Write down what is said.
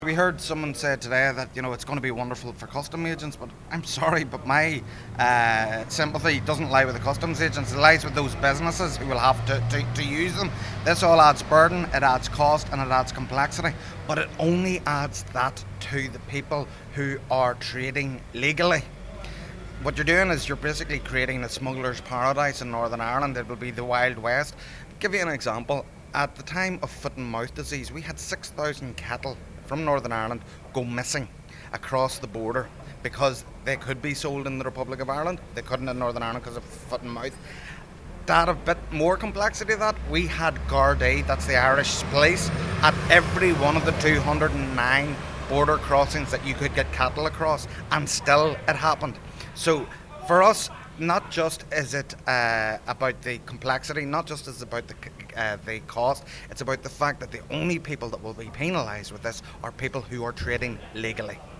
We heard someone say today that it's going to be wonderful for custom agents, but I'm sorry, but my sympathy doesn't lie with the customs agents. It lies with those businesses who will have to use them. This all adds burden, it adds cost, and it adds complexity, but it only adds that to the people who are trading legally. What you're doing is you're basically creating a smuggler's paradise in Northern Ireland. It will be the Wild West. Give you an example. At the time of foot and mouth disease, we had 6,000 cattle from Northern Ireland go missing across the border because they could be sold in the Republic of Ireland. They couldn't in Northern Ireland because of foot and mouth. To add a bit more complexity to that, we had Gardaí, that's the Irish police, at every one of the 209 border crossings that you could get cattle across, and still it happened. So for us, not just is it about the complexity, not just is it about the cost, it's about the fact that the only people that will be penalised with this are people who are trading legally.